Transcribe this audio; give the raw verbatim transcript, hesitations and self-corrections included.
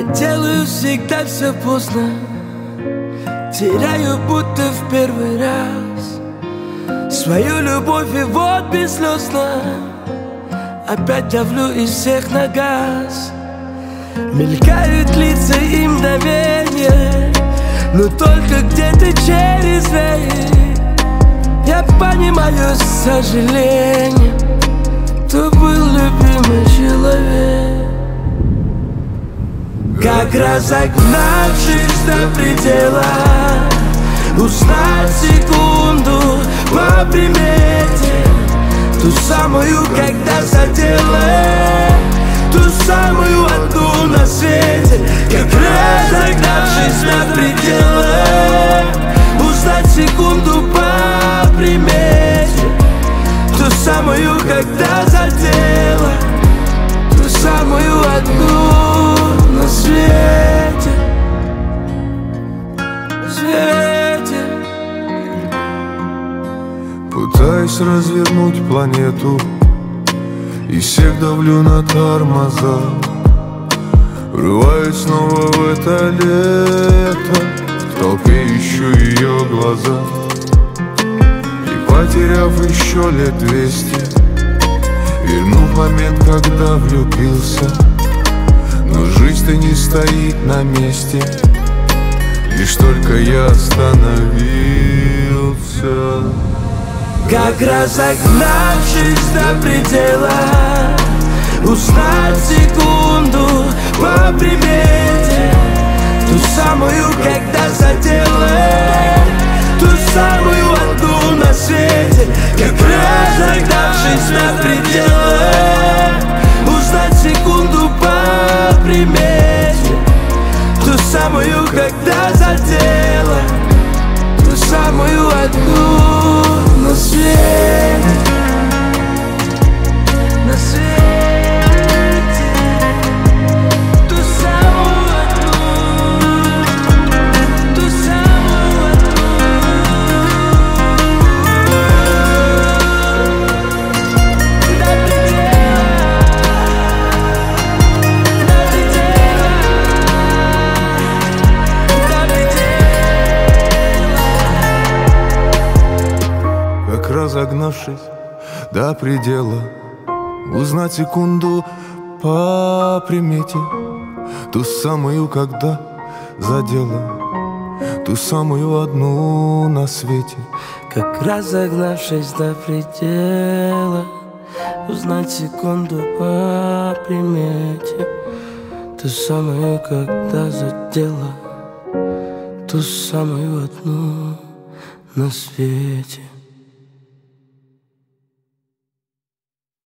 Делаю всегда все поздно, теряю будто в первый раз свою любовь, и вот бесслезно опять давлю из всех на газ. Мелькают лица и мгновенья, но только где-то через век я понимаю с сожалением, кто был любимый человек. Как разогнавшись до предела, узнать секунду по примете, ту самую, когда задела, ту самую одну на свете. Как разогнавшись до предела, узнать секунду по примете, ту самую, когда задела, ту самую одну на свете, свете. Пытаюсь развернуть планету и всех давлю на тормоза. Врываюсь снова в это лето, в толпе ищу ее глаза. И потеряв еще лет двести, верну в момент, когда влюбился. Но жизнь-то не стоит на месте, лишь только я остановился. Как разогнавшись до предела, узнать секунду по примете, ту самую, когда задела, ту самую одну на свете. Как разогнавшись до предела, узнать секунду по примете, ту самую, когда задела, ту самую одну на свете, на свете, ту самую одну, ту самую одну, до предела, до предела, до предела. Как разогнавшись до предела, узнать секунду по примете, ту самую, когда задела, ту самую одну на свете. Как разогнавшись до предела, узнать секунду по примете, ту самую, когда задела, ту самую одну на свете.